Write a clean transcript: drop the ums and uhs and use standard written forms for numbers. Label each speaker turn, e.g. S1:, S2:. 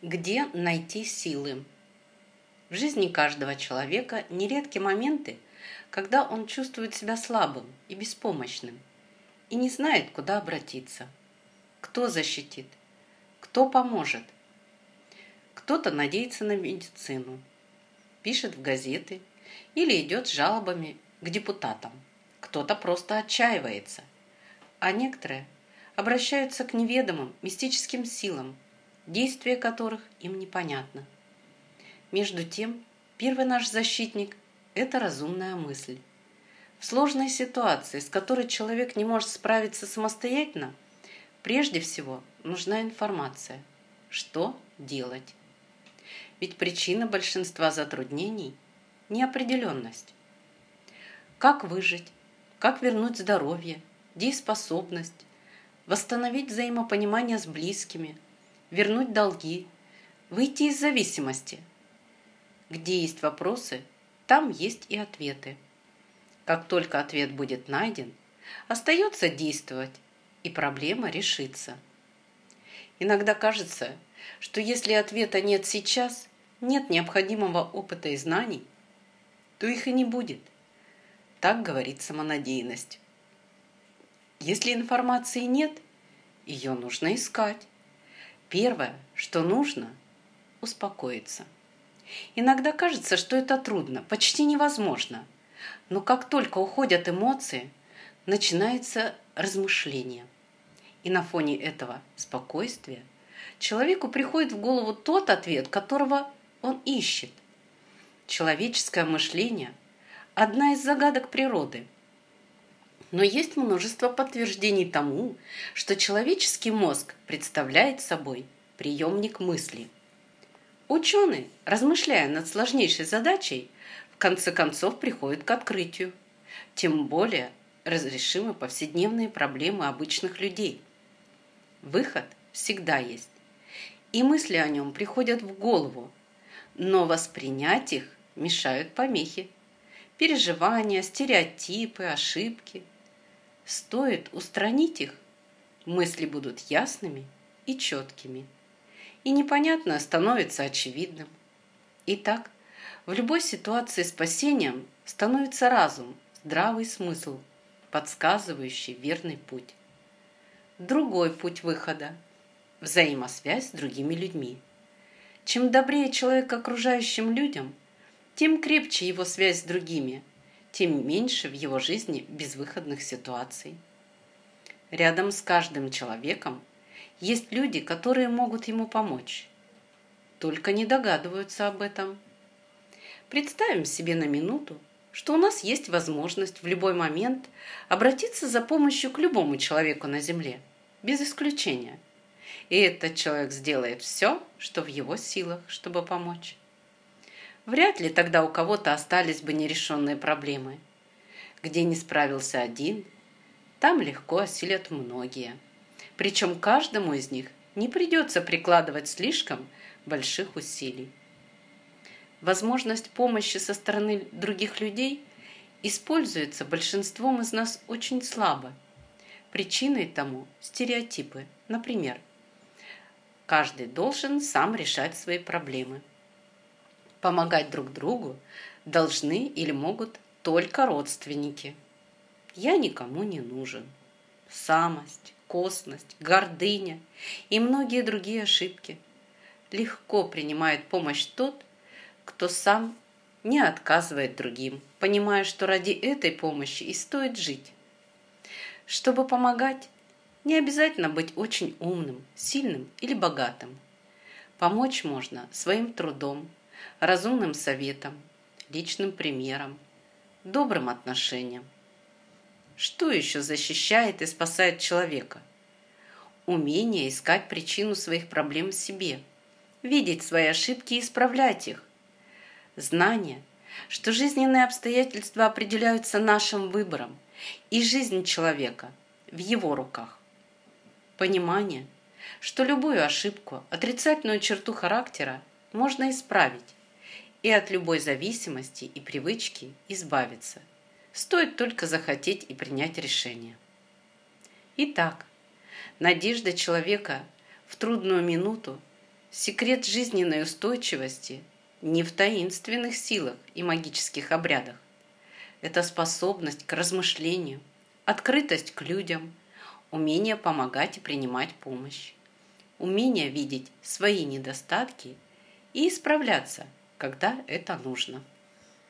S1: Где найти силы? В жизни каждого человека нередки моменты, когда он чувствует себя слабым и беспомощным и не знает, куда обратиться. Кто защитит? Кто поможет? Кто-то надеется на медицину, пишет в газеты или идет с жалобами к депутатам. Кто-то просто отчаивается, а некоторые обращаются к неведомым мистическим силам, действие которых им непонятно. Между тем, первый наш защитник – это разумная мысль. В сложной ситуации, с которой человек не может справиться самостоятельно, прежде всего нужна информация, что делать. Ведь причина большинства затруднений – неопределенность. Как выжить, как вернуть здоровье, дееспособность, восстановить взаимопонимание с близкими, вернуть долги, выйти из зависимости. Где есть вопросы, там есть и ответы. Как только ответ будет найден, остается действовать, и проблема решится. Иногда кажется, что если ответа нет сейчас, нет необходимого опыта и знаний, то их и не будет. Так говорит самонадеянность. Если информации нет, ее нужно искать. Первое, что нужно – успокоиться. Иногда кажется, что это трудно, почти невозможно. Но как только уходят эмоции, начинается размышление. И на фоне этого спокойствия человеку приходит в голову тот ответ, которого он ищет. Человеческое мышление – одна из загадок природы. Но есть множество подтверждений тому, что человеческий мозг представляет собой приемник мысли. Ученые, размышляя над сложнейшей задачей, в конце концов приходят к открытию. Тем более разрешимы повседневные проблемы обычных людей. Выход всегда есть. И мысли о нем приходят в голову, но воспринять их мешают помехи, переживания, стереотипы, ошибки. Стоит устранить их, мысли будут ясными и четкими. И непонятное становится очевидным. Итак, в любой ситуации спасением становится разум, здравый смысл, подсказывающий верный путь. Другой путь выхода – взаимосвязь с другими людьми. Чем добрее человек к окружающим людям, тем крепче его связь с другими, тем меньше в его жизни безвыходных ситуаций. Рядом с каждым человеком есть люди, которые могут ему помочь. Только не догадываются об этом. Представим себе на минуту, что у нас есть возможность в любой момент обратиться за помощью к любому человеку на земле, без исключения. И этот человек сделает все, что в его силах, чтобы помочь. Вряд ли тогда у кого-то остались бы нерешенные проблемы. Где не справился один, там легко осилят многие. Причем каждому из них не придется прикладывать слишком больших усилий. Возможность помощи со стороны других людей используется большинством из нас очень слабо. Причиной тому стереотипы. Например, каждый должен сам решать свои проблемы. Помогать друг другу должны или могут только родственники. Я никому не нужен. Самость, косность, гордыня и многие другие ошибки. Легко принимает помощь тот, кто сам не отказывает другим, понимая, что ради этой помощи и стоит жить. Чтобы помогать, не обязательно быть очень умным, сильным или богатым. Помочь можно своим трудом, разумным советом, личным примером, добрым отношением. Что еще защищает и спасает человека? Умение искать причину своих проблем в себе, видеть свои ошибки и исправлять их. Знание, что жизненные обстоятельства определяются нашим выбором, и жизнь человека в его руках. Понимание, что любую ошибку, отрицательную черту характера можно исправить, и от любой зависимости и привычки избавиться. Стоит только захотеть и принять решение. Итак, надежда человека в трудную минуту Секрет жизненной устойчивости не в таинственных силах и магических обрядах. Это способность к размышлению, открытость к людям, умение помогать и принимать помощь, умение видеть свои недостатки и исправляться, когда это нужно.